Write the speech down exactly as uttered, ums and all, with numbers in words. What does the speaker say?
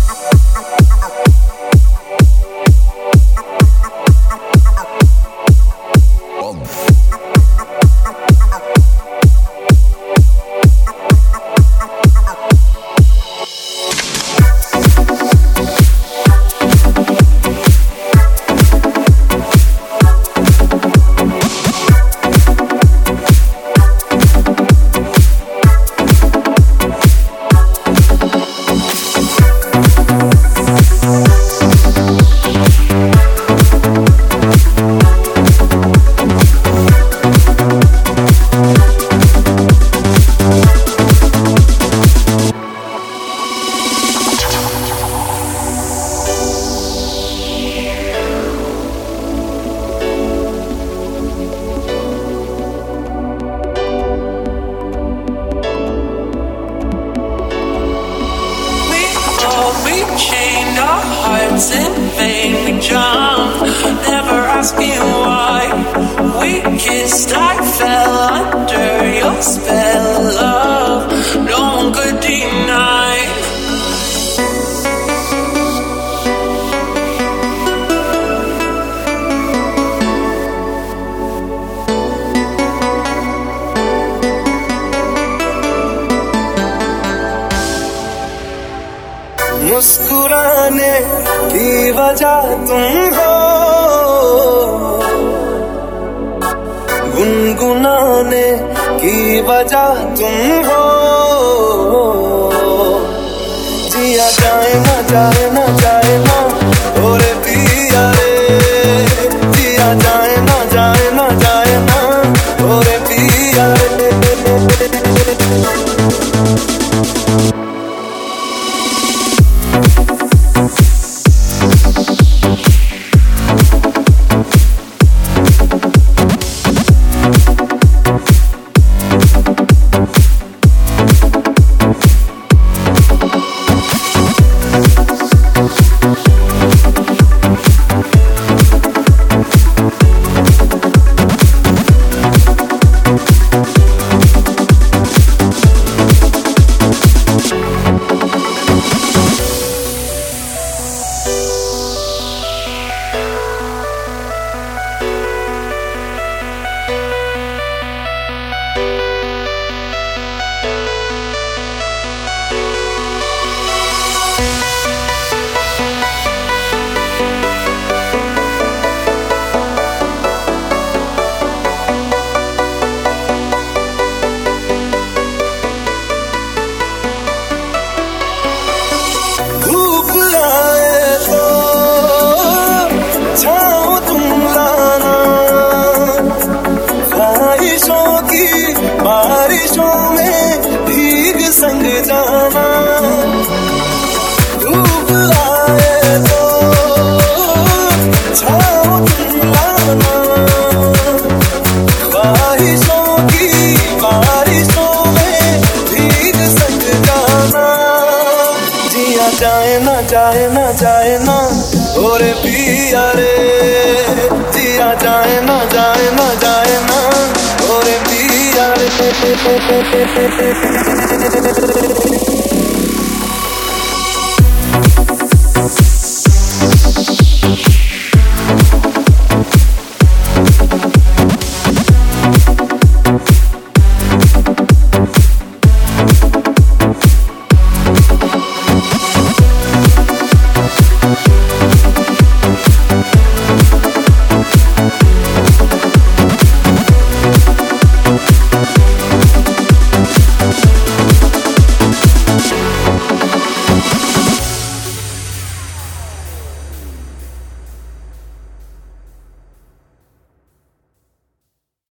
मुस्कुराने की वजह तुम हो, गुनगुनाने की वजह तुम हो। जिया जाए ना जाए ना जाए ना और पिया रे, जिया जाए ना जाए ना जाए ना और पिया रे। बारिशों में भीग संग जाना, धूप आए तो छाँव तुम लाना। ख्वाहिशों की बारिशों में भीग संग जाना। जिया जाए ना जाए ना जाए ना और पिया रे, जिया जाए ना जाए ना जाए ना और पिया रे।